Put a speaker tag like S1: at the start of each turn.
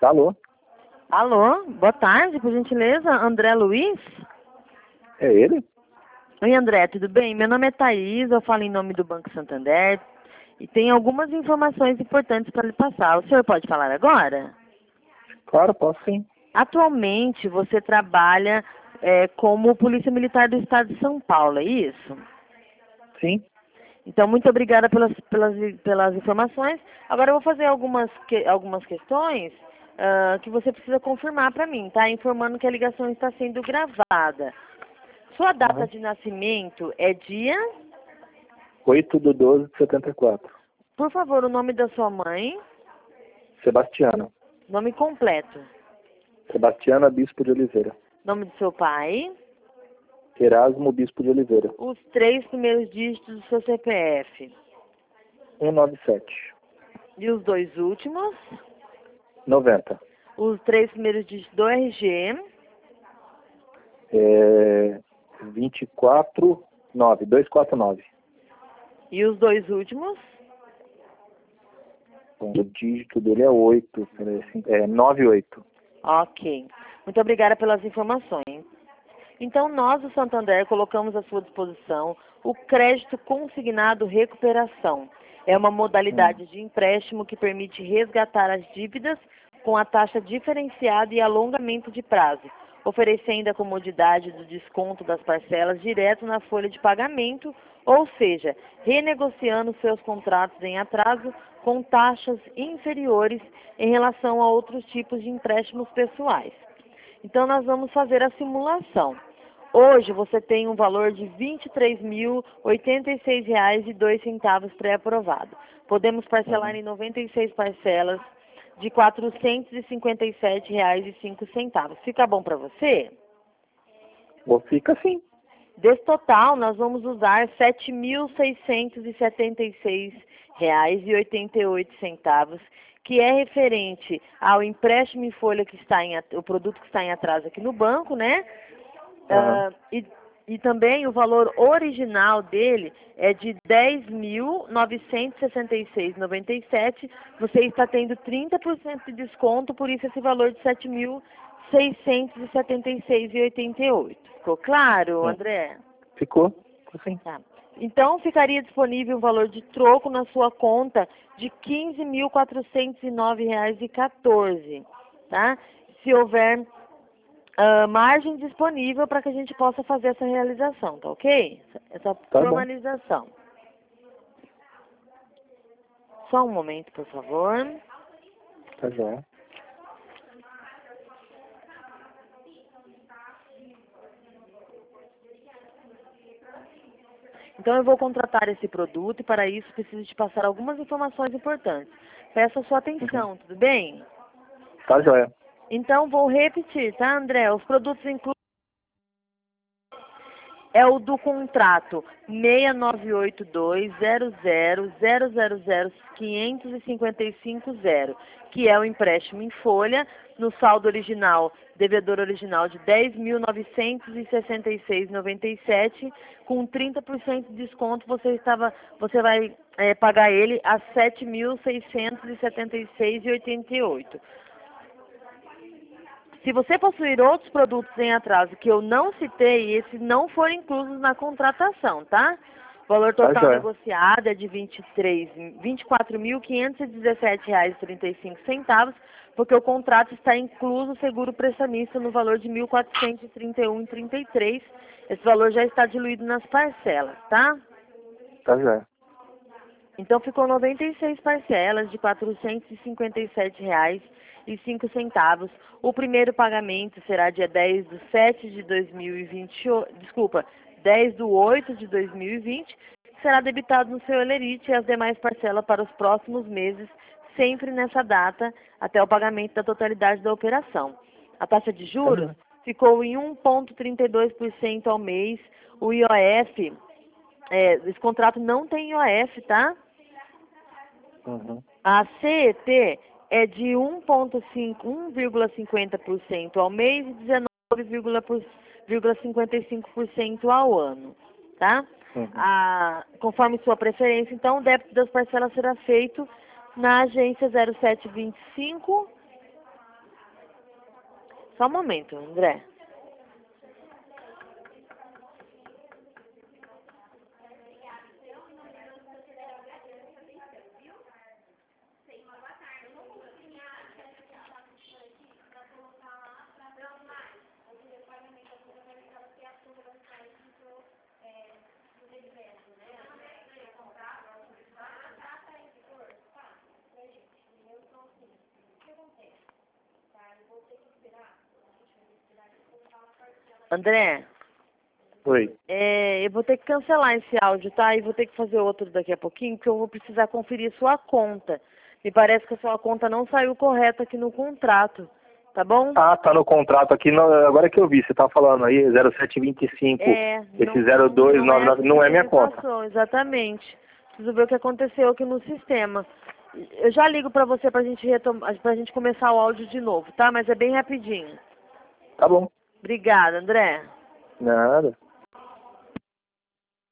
S1: Alô?
S2: Alô, boa tarde, por gentileza, André Luiz?
S1: É ele?
S2: Oi, André, tudo bem? Meu nome é Thaís, eu falo em nome do Banco Santander e tenho algumas informações importantes para lhe passar. O senhor pode falar agora?
S1: Claro, posso sim.
S2: Atualmente, você trabalha como Polícia Militar do Estado de São Paulo, é isso?
S1: Sim.
S2: Então, muito obrigada pelas informações. Agora eu vou fazer algumas questões que você precisa confirmar para mim, tá? Informando que a ligação está sendo gravada. Sua data de nascimento é dia?
S1: 8/12/74.
S2: Por favor, o nome da sua mãe,
S1: Sebastiana.
S2: nome completo.
S1: Sebastiana Bispo de Oliveira.
S2: Nome do seu pai,
S1: Erasmo Bispo de Oliveira.
S2: os 3 primeiros dígitos do seu CPF.
S1: 197.
S2: E os 2 últimos,
S1: 90.
S2: os 3 primeiros dígitos do RG.
S1: 249.
S2: E os 2 últimos,
S1: O dígito dele é 8. 98.
S2: ok. Muito obrigada pelas informações. Então, nós do Santander colocamos à sua disposição o crédito consignado recuperação. É uma modalidade de empréstimo que permite resgatar as dívidas com a taxa diferenciada e alongamento de prazo, oferecendo a comodidade do desconto das parcelas direto na folha de pagamento, ou seja, renegociando seus contratos em atraso com taxas inferiores em relação a outros tipos de empréstimos pessoais. Então, nós vamos fazer a simulação. Hoje, você tem um valor de R$ 23.086,02 pré-aprovado. Podemos parcelar em 96 parcelas de R$ 457,05. Fica bom para você?
S1: Ou fica assim.
S2: Desse total, nós vamos usar R$ 7.676,88, que é referente ao empréstimo em folha o produto que está em atraso aqui no banco, né? E também o valor original dele é de R$ 10.966,97. Você está tendo 30% de desconto, por isso esse valor de R$ 7.676,88. Ficou claro, André?
S1: Ficou? Sim.
S2: Tá. Então, ficaria disponível um valor de troco na sua conta de R$ 15.409,14, tá? Se houver margem disponível para que a gente possa fazer essa realização, tá ok? Essa formalização. Só um momento, por favor.
S1: Tá já.
S2: Então, eu vou contratar esse produto e, para isso, preciso te passar algumas informações importantes. Peço a sua atenção, tudo bem?
S1: Tá joia.
S2: Então, vou repetir, tá, André? Os produtos incluem é o do contrato 698200000555, que é o empréstimo em folha, no saldo original, devedor original de R$ 10.966,97, com 30% de desconto você vai pagar ele a R$ 7.676,88. Se você possuir outros produtos em atraso que eu não citei, esses não foram inclusos na contratação, tá? O valor total negociado é de R$ 24.517,35, porque o contrato está incluso o seguro prestamista no valor de R$ 1.431,33. Esse valor já está diluído nas parcelas, tá?
S1: Tá joia.
S2: Então, ficou 96 parcelas de R$ 457,05. O primeiro pagamento será dia 10/7/2020, será debitado no seu Elerite e as demais parcelas para os próximos meses, sempre nessa data, até o pagamento da totalidade da operação. A taxa de juros ficou em 1,32% ao mês. O IOF, esse contrato não tem IOF, tá? A CET é de 1,50% ao mês e 19,55% ao ano, tá? Conforme sua preferência, então, o débito das parcelas será feito na agência 0725 Só um momento, André. André,
S1: Oi.
S2: eu vou ter que cancelar esse áudio, tá? E vou ter que fazer outro daqui a pouquinho, porque eu vou precisar conferir sua conta. Me parece que a sua conta não saiu correta aqui no contrato, tá bom?
S1: Ah, tá no contrato aqui, agora que eu vi, você tá falando aí, 0725, esse 0299, não é minha conta.
S2: Passou, exatamente. Preciso ver o que aconteceu aqui no sistema. Eu já ligo pra você pra gente começar o áudio de novo, tá? Mas é bem rapidinho.
S1: Tá bom.
S2: Obrigada, André.
S1: Nada.